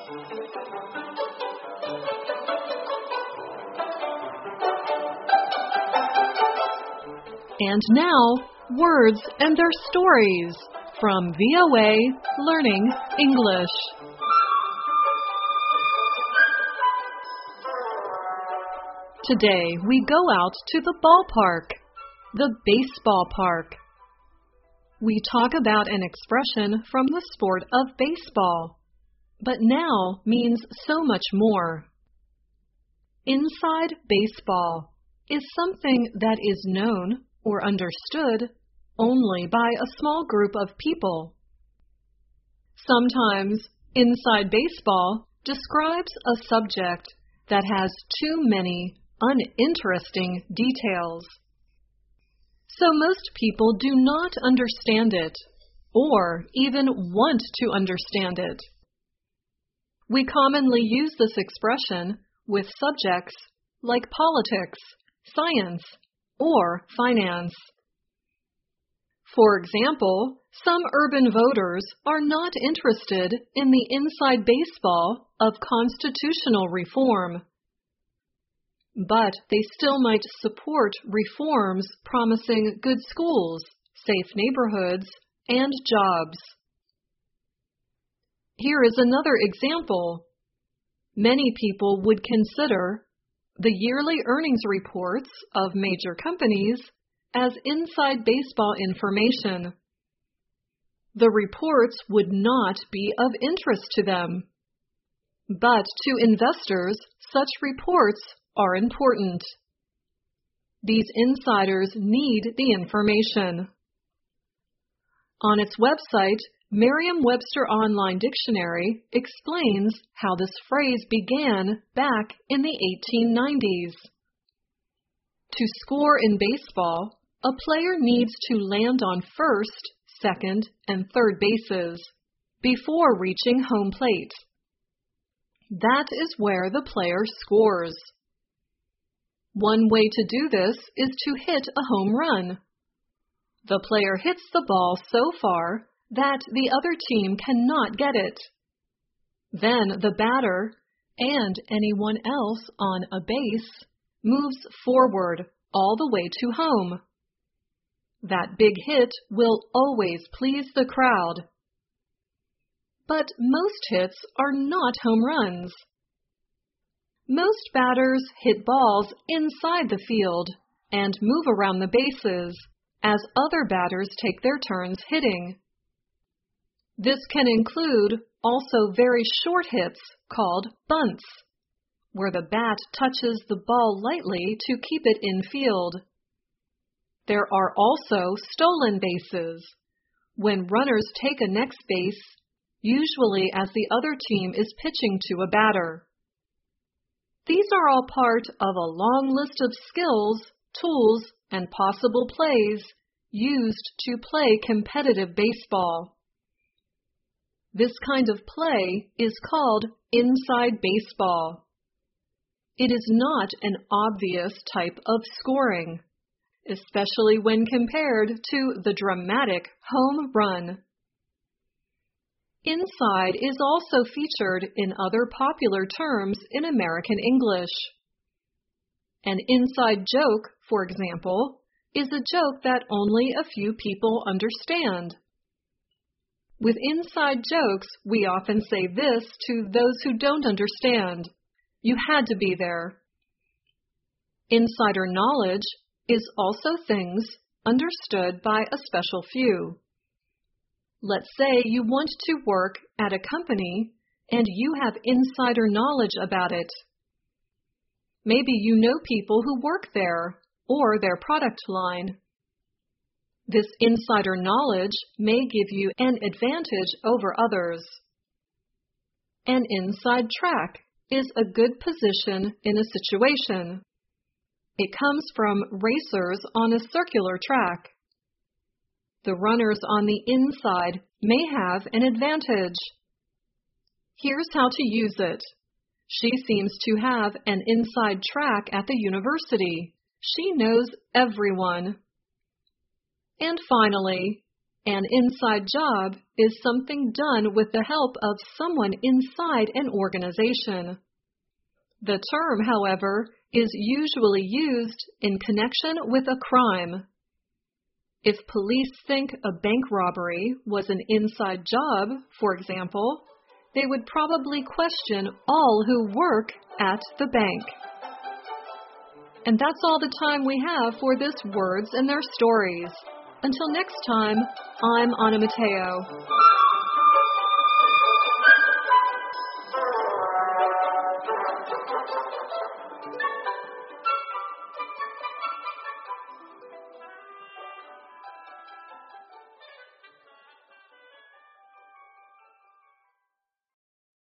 And now, words and their stories from VOA Learning English. Today we go out to the ballpark, the baseball park. We talk about an expression from the sport of baseball, but now means so much more. Inside baseball is something that is known or understood only by a small group of people. Sometimes inside baseball describes a subject that has too many uninteresting details. So most people do not understand it or even want to understand it. We commonly use this expression with subjects like politics, science, or finance. For example, some urban voters are not interested in the inside baseball of constitutional reform, but they still might support reforms promising good schools, safe neighborhoods, and jobs. Here is another example. Many people would consider the yearly earnings reports of major companies as inside baseball information. The reports would not be of interest to them, but to investors, such reports are important. These insiders need the information. On its website, Merriam-Webster Online Dictionary explains how this phrase began back in the 1890s. To score in baseball, a player needs to land on first, second, and third bases before reaching home plate. That is where the player scores. One way to do this is to hit a home run. The player hits the ball so far that the other team cannot get it. Then the batter and anyone else on a base moves forward all the way to home. That big hit will always please the crowd. But most hits are not home runs. Most batters hit balls inside the field and move around the bases as other batters take their turns hitting. This can include also very short hits called bunts, where the bat touches the ball lightly to keep it in field. There are also stolen bases, when runners take a next base, usually as the other team is pitching to a batter. These are all part of a long list of skills, tools, and possible plays used to play competitive baseball. This kind of play is called inside baseball. It is not an obvious type of scoring, especially when compared to the dramatic home run. Inside is also featured in other popular terms in American English. An inside joke, for example, is a joke that only a few people understand. With inside jokes, we often say this to those who don't understand. You had to be there. Insider knowledge is also things understood by a special few. Let's say you want to work at a company and you have insider knowledge about it. Maybe you know people who work there or their product line. This insider knowledge may give you an advantage over others. An inside track is a good position in a situation. It comes from racers on a circular track. The runners on the inside may have an advantage. Here's how to use it. She seems to have an inside track at the university. She knows everyone. And finally, An inside job is something done with the help of someone inside an organization. The term, however, is usually used in connection with a crime. If police think a bank robbery was an inside job, for example, they would probably question all who work at the bank. And that's all the time we have for this Words and Their Stories. Until next time, I'm Anna Mateo.